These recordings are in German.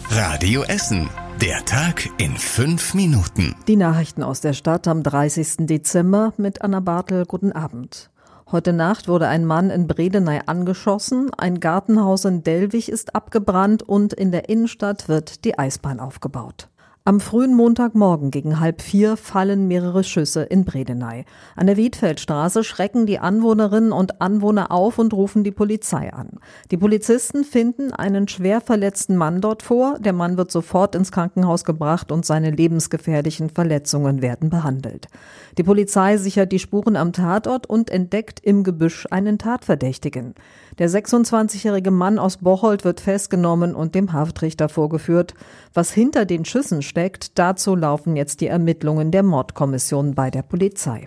Radio Essen. Der Tag in 5 Minuten. Die Nachrichten aus der Stadt am 30. Dezember mit Anna Bartel. Guten Abend. Heute Nacht wurde ein Mann in Bredeney angeschossen, ein Gartenhaus in Dellwig ist abgebrannt und in der Innenstadt wird die Eisbahn aufgebaut. Am frühen Montagmorgen gegen 3:30 fallen mehrere Schüsse in Bredeney. An der Wiedfeldstraße schrecken die Anwohnerinnen und Anwohner auf und rufen die Polizei an. Die Polizisten finden einen schwer verletzten Mann dort vor. Der Mann wird sofort ins Krankenhaus gebracht und seine lebensgefährlichen Verletzungen werden behandelt. Die Polizei sichert die Spuren am Tatort und entdeckt im Gebüsch einen Tatverdächtigen. Der 26-jährige Mann aus Bocholt wird festgenommen und dem Haftrichter vorgeführt. Was hinter den Schüssen steckt, dazu laufen jetzt die Ermittlungen der Mordkommission bei der Polizei.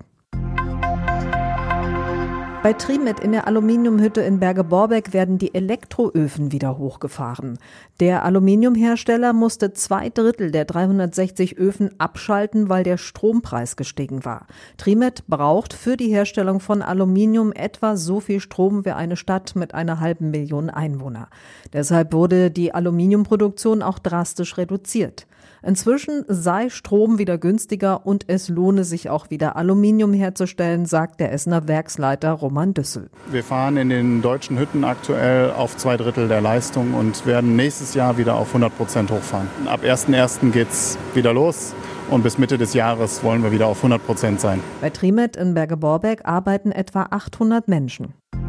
Bei Trimet in der Aluminiumhütte in Berge-Borbeck werden die Elektroöfen wieder hochgefahren. Der Aluminiumhersteller musste 2/3 der 360 Öfen abschalten, weil der Strompreis gestiegen war. Trimet braucht für die Herstellung von Aluminium etwa so viel Strom wie eine Stadt mit 500.000 Einwohnern. Deshalb wurde die Aluminiumproduktion auch drastisch reduziert. Inzwischen sei Strom wieder günstiger und es lohne sich auch wieder Aluminium herzustellen, sagt der Essener Werksleiter Roman Düssel. Wir fahren in den deutschen Hütten aktuell auf 2/3 der Leistung und werden nächstes Jahr wieder auf 100% hochfahren. Ab 1.1. geht's wieder los. Und bis Mitte des Jahres wollen wir wieder auf 100% sein. Bei Trimet in Berge-Borbeck arbeiten etwa 800 Menschen.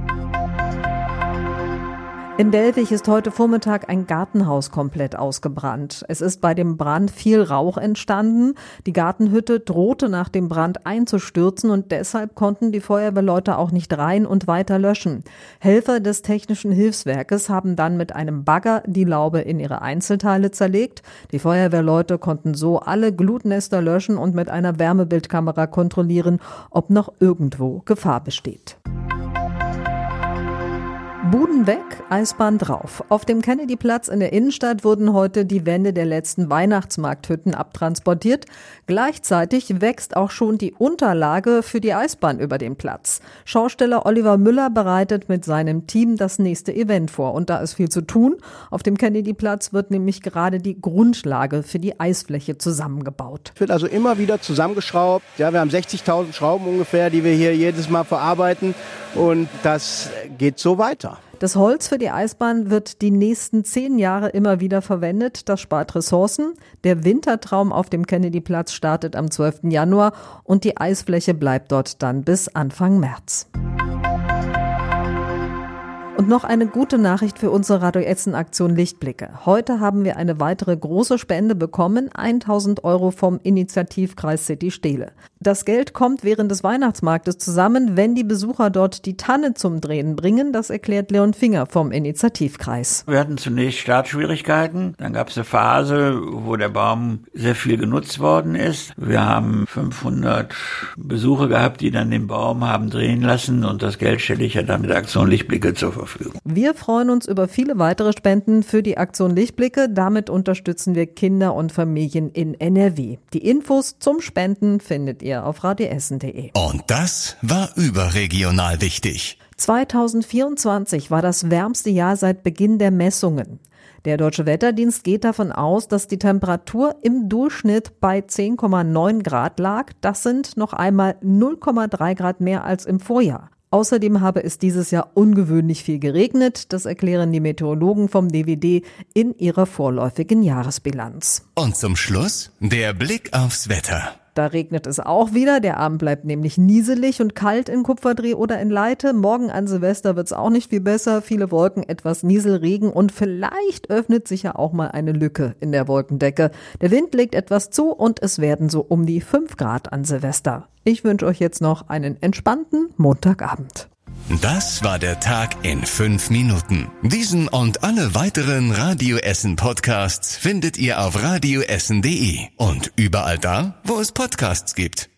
In Dellwig ist heute Vormittag ein Gartenhaus komplett ausgebrannt. Es ist bei dem Brand viel Rauch entstanden. Die Gartenhütte drohte nach dem Brand einzustürzen und deshalb konnten die Feuerwehrleute auch nicht rein und weiter löschen. Helfer des Technischen Hilfswerkes haben dann mit einem Bagger die Laube in ihre Einzelteile zerlegt. Die Feuerwehrleute konnten so alle Glutnester löschen und mit einer Wärmebildkamera kontrollieren, ob noch irgendwo Gefahr besteht. Buden weg, Eisbahn drauf. Auf dem Kennedyplatz in der Innenstadt wurden heute die Wände der letzten Weihnachtsmarkthütten abtransportiert. Gleichzeitig wächst auch schon die Unterlage für die Eisbahn über den Platz. Schausteller Oliver Müller bereitet mit seinem Team das nächste Event vor. Und da ist viel zu tun. Auf dem Kennedyplatz wird nämlich gerade die Grundlage für die Eisfläche zusammengebaut. Wird also immer wieder zusammengeschraubt. Ja, wir haben 60.000 Schrauben ungefähr, die wir hier jedes Mal verarbeiten. Und das geht so weiter. Das Holz für die Eisbahn wird die nächsten 10 Jahre immer wieder verwendet. Das spart Ressourcen. Der Wintertraum auf dem Kennedyplatz startet am 12. Januar und die Eisfläche bleibt dort dann bis Anfang März. Und noch eine gute Nachricht für unsere Radio Essen Aktion Lichtblicke. Heute haben wir eine weitere große Spende bekommen, 1.000 € vom Initiativkreis City Steele. Das Geld kommt während des Weihnachtsmarktes zusammen, wenn die Besucher dort die Tanne zum Drehen bringen. Das erklärt Leon Finger vom Initiativkreis. Wir hatten zunächst Startschwierigkeiten. Dann gab es eine Phase, wo der Baum sehr viel genutzt worden ist. Wir haben 500 Besucher gehabt, die dann den Baum haben drehen lassen. Und das Geld stelle ich ja dann mit der Aktion Lichtblicke zur Verfügung. Wir freuen uns über viele weitere Spenden für die Aktion Lichtblicke. Damit unterstützen wir Kinder und Familien in NRW. Die Infos zum Spenden findet ihr auf radioessen.de. Und das war überregional wichtig. 2024 war das wärmste Jahr seit Beginn der Messungen. Der Deutsche Wetterdienst geht davon aus, dass die Temperatur im Durchschnitt bei 10,9 Grad lag. Das sind noch einmal 0,3 Grad mehr als im Vorjahr. Außerdem habe es dieses Jahr ungewöhnlich viel geregnet. Das erklären die Meteorologen vom DWD in ihrer vorläufigen Jahresbilanz. Und zum Schluss der Blick aufs Wetter. Da regnet es auch wieder. Der Abend bleibt nämlich nieselig und kalt in Kupferdreh oder in Leite. Morgen an Silvester wird es auch nicht viel besser. Viele Wolken, etwas Nieselregen und vielleicht öffnet sich ja auch mal eine Lücke in der Wolkendecke. Der Wind legt etwas zu und es werden so um die 5 Grad an Silvester. Ich wünsche euch jetzt noch einen entspannten Montagabend. Das war der Tag in 5 Minuten. Diesen und alle weiteren Radio Essen Podcasts findet ihr auf radioessen.de und überall da, wo es Podcasts gibt.